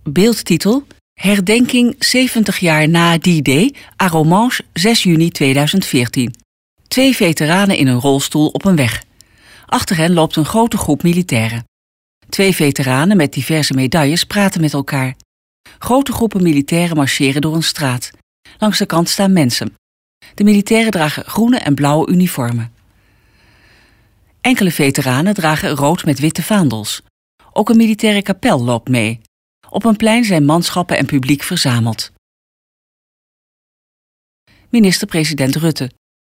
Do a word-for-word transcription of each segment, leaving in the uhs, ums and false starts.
Beeldtitel: Herdenking zeventig jaar na D-Day, Arromanches, zes juni tweeduizend veertien. Twee veteranen in een rolstoel op een weg. Achter hen loopt een grote groep militairen. Twee veteranen met diverse medailles praten met elkaar. Grote groepen militairen marcheren door een straat. Langs de kant staan mensen. De militairen dragen groene en blauwe uniformen. Enkele veteranen dragen rood met witte vaandels. Ook een militaire kapel loopt mee. Op een plein zijn manschappen en publiek verzameld. Minister-president Rutte.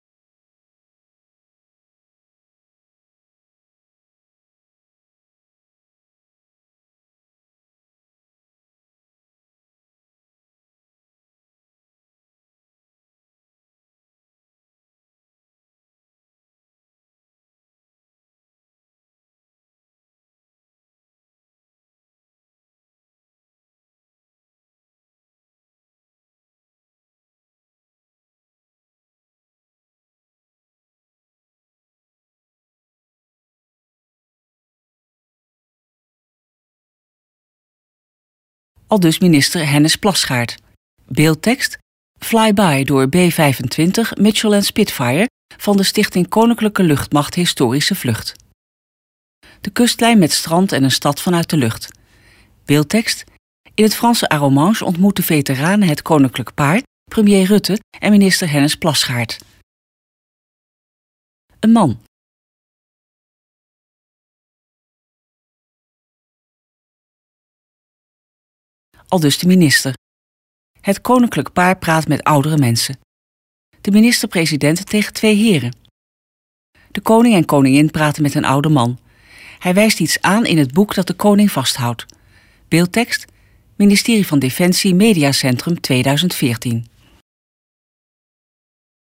Aldus minister Hennis Plasgaard. Beeldtekst: Flyby door B vijfentwintig Mitchell en Spitfire van de Stichting Koninklijke Luchtmacht Historische Vlucht. De kustlijn met strand en een stad vanuit de lucht. Beeldtekst: In het Franse Arromanches ontmoeten veteranen het koninklijk paar, premier Rutte en minister Hennis Plasgaard. Een man. Aldus de minister. Het koninklijk paar praat met oudere mensen. De minister-president tegen twee heren. De koning en koningin praten met een oude man. Hij wijst iets aan in het boek dat de koning vasthoudt. Beeldtekst: Ministerie van Defensie Mediacentrum tweeduizend veertien.